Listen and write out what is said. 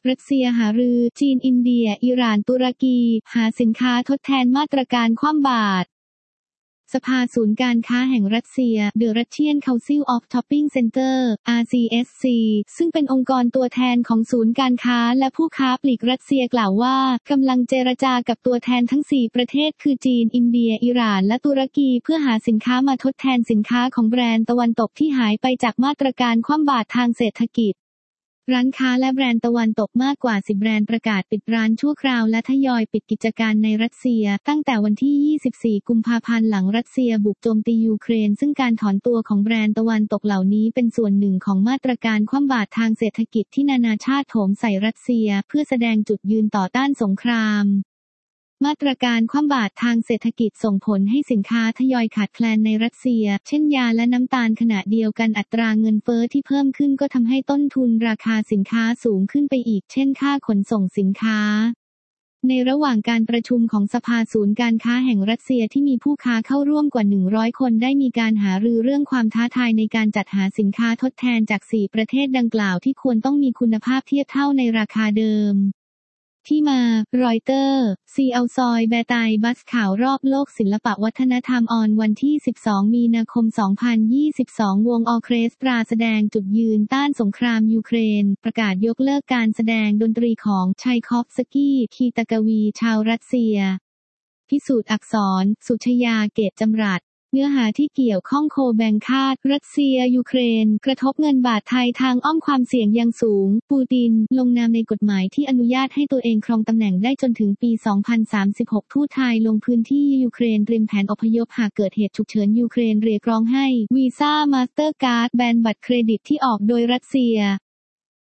รัสเซียหารือจีนอินเดียอิหร่านตุรกีหาสินค้าทดแทนมาตรการคว่ำบาตรสภาศูนย์การค้าแห่งรัสเซีย The Russian Council of Shopping Center RCSC ซึ่งเป็นองค์กรตัวแทนของศูนย์การค้าและผู้ค้าปลีกรัสเซียกล่าวว่ากำลังเจรจากับตัวแทนทั้ง4ประเทศคือจีนอินเดียอิหร่านและตุรกีเพื่อหาสินค้ามาทดแทนสินค้าของแบรนด์ตะวันตกที่หายไปจากมาตรการคว่ำบาตรทางเศรษฐกิจร้านค้าและแบรนด์ตะวันตกมากกว่า10แบรนด์ประกาศปิดร้านชั่วคราวและทยอยปิดกิจการในรัสเซียตั้งแต่วันที่24กุมภาพันธ์หลังรัสเซียบุกโจมตียูเครนซึ่งการถอนตัวของแบรนด์ตะวันตกเหล่านี้เป็นส่วนหนึ่งของมาตรการคว่ำบาตรทางเศรษฐกิจที่นานาชาติโถมใส่รัสเซียเพื่อแสดงจุดยืนต่อต้านสงครามมาตรการคว่ำบาตรทางเศรษฐกิจส่งผลให้สินค้าทยอยขาดแคลนในรัสเซียเช่นยาและน้ำตาลขณะเดียวกันอัตราเงินเฟ้อที่เพิ่มขึ้นก็ทำให้ต้นทุนราคาสินค้าสูงขึ้นไปอีกเช่นค่าขนส่งสินค้าในระหว่างการประชุมของสภาศูนย์การค้าแห่งรัสเซียที่มีผู้ค้าเข้าร่วมกว่า100คนได้มีการหารือเรื่องความท้าทายในการจัดหาสินค้าทดแทนจาก4ประเทศดังกล่าวที่ควรต้องมีคุณภาพเทียบเท่าในราคาเดิมที่มารอยเตอร์ซีเอาซอยแบไตบัสข่าวรอบโลกศิลปวัฒนธรรมออนวันที่12มีนาคม2022วงออเคสตราแสดงจุดยืนต้านสงครามยูเครนประกาศยกเลิกการแสดงดนตรีของชัยคอฟสกี้คีตากวีชาวรัสเซียพิสูจน์อักษรสุชยาเกตจำรัดเนื้อหาที่เกี่ยวข้องโคแบงคาดรัสเซียยูเครนกระทบเงินบาทไทยทางอ้อมความเสี่ยงยังสูงปูตินลงนามในกฎหมายที่อนุญาตให้ตัวเองครองตำแหน่งได้จนถึงปี2036ทูตไทยลงพื้นที่ยูเครนเตรียมแผนอพยพหากเกิดเหตุฉุกเฉินยูเครนเรียกร้องให้วีซ่ามาสเตอร์การ์ดแบนบัตรเครดิตที่ออกโดยรัสเซีย